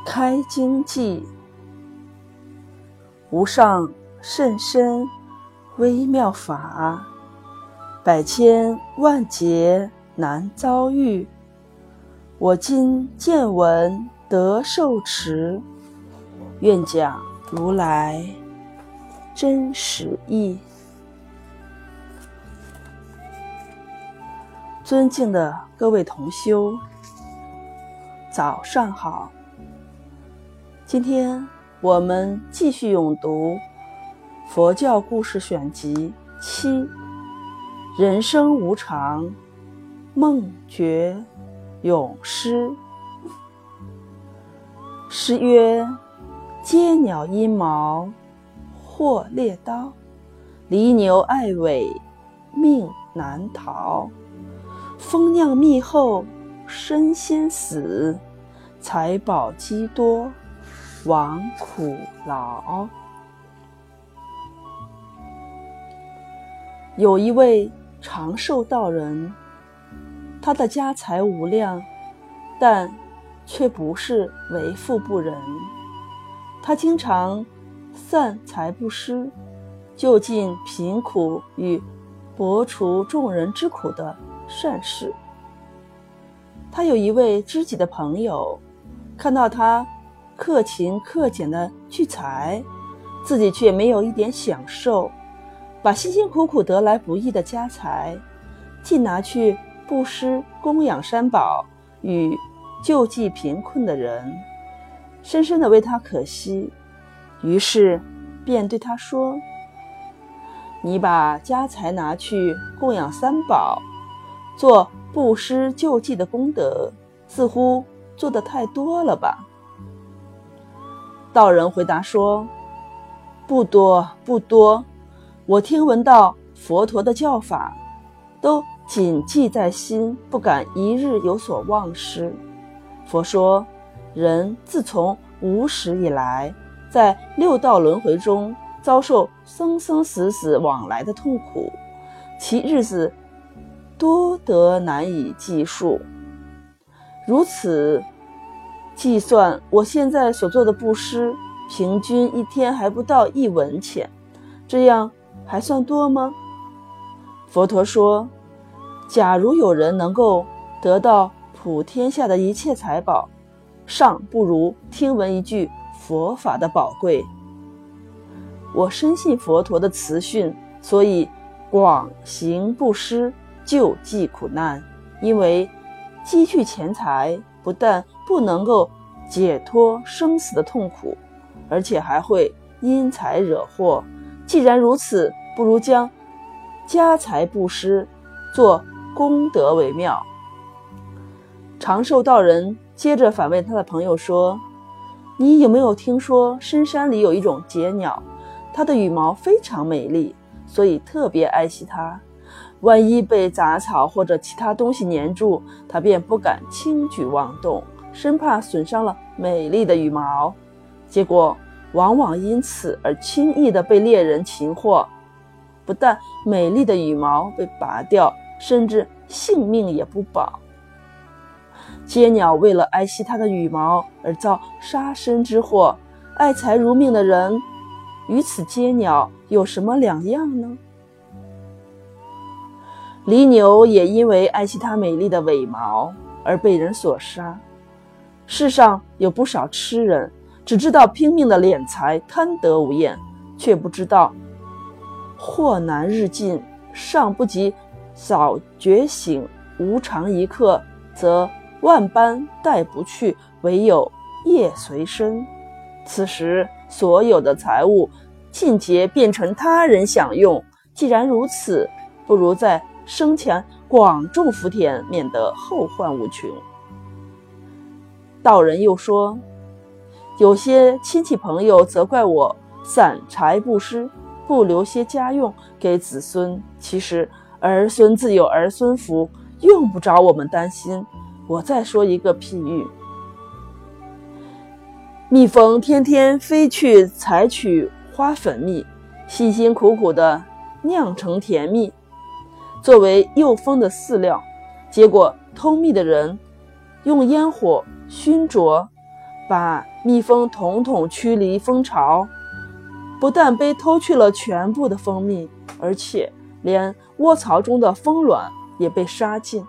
开经记。无上甚深微妙法，百千万劫难遭遇。我今见闻得受持，愿讲如来真实义。尊敬的各位同修，早上好。今天我们继续诵读佛教故事选集7，人生无常，梦觉咏诗。诗曰：阶鸟阴毛或猎刀，犁牛爱尾命难逃。蜂酿蜜后身先死，财宝积多亡苦劳。有一位长寿道人，他的家财无量，但却不是为富不仁。他经常散财布施，救尽贫苦与博除众人之苦的善事。他有一位知己的朋友，看到他克勤克俭的聚财，自己却没有一点享受，把辛辛苦苦得来不易的家财尽拿去布施供养三宝与救济贫困的人，深深地为他可惜，于是便对他说：你把家财拿去供养三宝，做布施救济的功德，似乎做得太多了吧？道人回答说：不多不多，我听闻到佛陀的教法，都谨记在心，不敢一日有所忘失。佛说，人自从无始以来，在六道轮回中遭受生生死死往来的痛苦，其日子多得难以计数。如此计算，我现在所做的布施，平均一天还不到1文钱，这样还算多吗？佛陀说，假如有人能够得到普天下的一切财宝，尚不如听闻一句佛法的宝贵。我深信佛陀的慈训，所以广行布施，救济苦难。因为积蓄钱财不但不能够解脱生死的痛苦，而且还会因财惹祸。既然如此，不如将家财布施做功德为妙。长寿道人接着反问他的朋友说：你有没有听说深山里有一种节鸟，它的羽毛非常美丽，所以特别爱惜它，万一被杂草或者其他东西粘住，它便不敢轻举妄动，生怕损伤了美丽的羽毛，结果往往因此而轻易地被猎人擒获，不但美丽的羽毛被拔掉，甚至性命也不保。阶鸟为了爱惜它的羽毛而遭杀身之祸，爱财如命的人与此阶鸟有什么两样呢？犁牛也因为爱惜它美丽的尾毛而被人所杀。世上有不少痴人，只知道拼命的敛财，贪得无厌，却不知道祸难日进，尚不及早觉醒，无常一刻，则万般带不去，唯有业随身。此时所有的财物尽皆变成他人享用。既然如此，不如在生前广种福田，免得后患无穷。道人又说，有些亲戚朋友责怪我散财布施，不留些家用给子孙，其实儿孙自有儿孙福，用不着我们担心。我再说一个譬喻，蜜蜂天天飞去采取花粉蜜，辛辛苦苦地酿成甜蜜，作为诱蜂的饲料，结果偷蜜的人用烟火熏灼，把蜜蜂统统驱离蜂巢，不但被偷去了全部的蜂蜜，而且连窝巢中的蜂卵也被杀尽。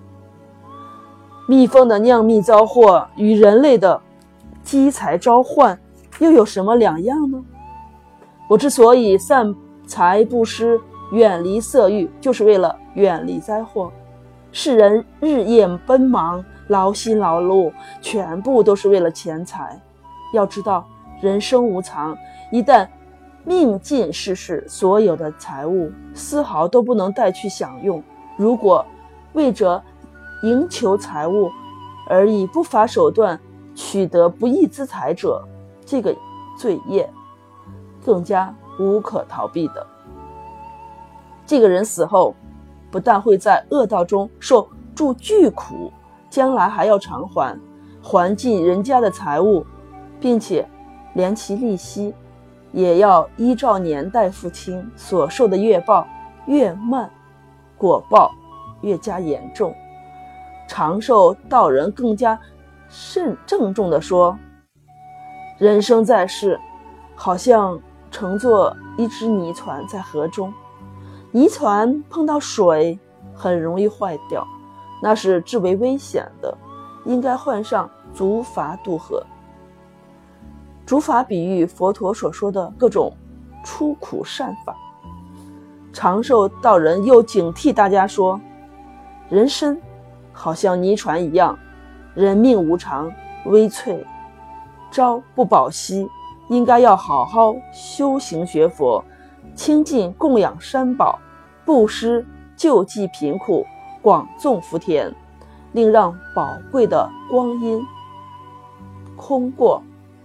蜜蜂的酿蜜遭祸与人类的积财招患又有什么两样呢？我之所以散财布施，远离色欲，就是为了远离灾祸。世人日夜奔忙，劳心劳碌，全部都是为了钱财。要知道人生无常，一旦命尽逝世，所有的财物丝毫都不能带去享用。如果为着营求财物而以不法手段取得不义之财者，这个罪业更加无可逃避的。这个人死后不但会在恶道中受住巨苦，将来还要偿还尽人家的财物，并且连其利息也要依照年代付清，所受的越报越慢，果报越加严重。长寿道人更加郑重地说，人生在世好像乘坐一只泥船在河中，泥船碰到水很容易坏掉，那是至为危险的，应该换上竹筏渡河。竹筏比喻佛陀所说的各种出苦善法。长寿道人又警惕大家说，人生好像泥船一样，人命无常，危脆，朝不保夕，应该要好好修行学佛，清净供养三宝，布施救济贫苦，广种福田，令让宝贵的光阴空过。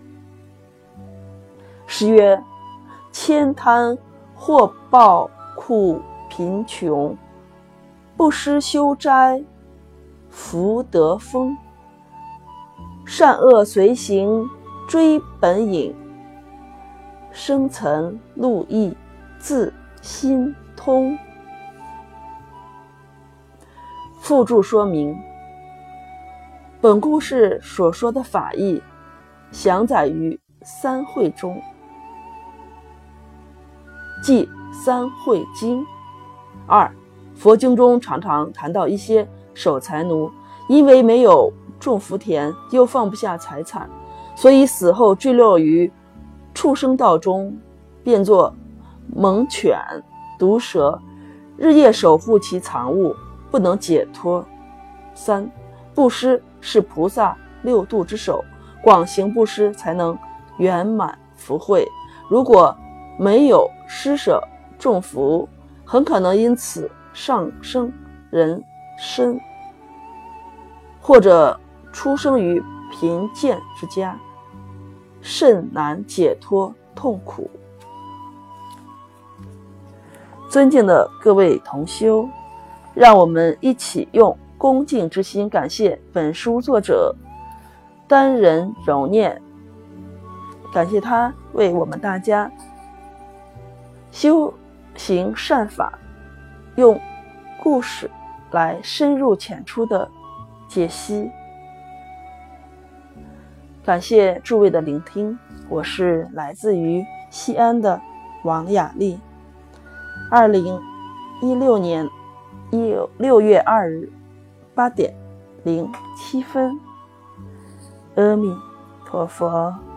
诗曰，千贪祸报苦贫穷，不施修斋福德丰，善恶随行追本隐，生存路易自心通。附注说明，本故事所说的法义详载于三会中，即三会经。二，佛经中常常谈到一些守财奴，因为没有种福田，又放不下财产，所以死后坠落于畜生道中，变作猛犬、毒蛇，日夜守护其藏物，不能解脱。三，布施是菩萨六度之首，广行布施才能圆满福慧。如果没有施舍种福，很可能因此上升人身，或者出生于贫贱之家，甚难解脱痛苦。尊敬的各位同修，让我们一起用恭敬之心感谢本书作者丹人柔念，感谢他为我们大家修行善法，用故事来深入浅出的解析。感谢诸位的聆听，我是来自于西安的王雅丽。2016年6月2日8点07分，阿弥陀佛。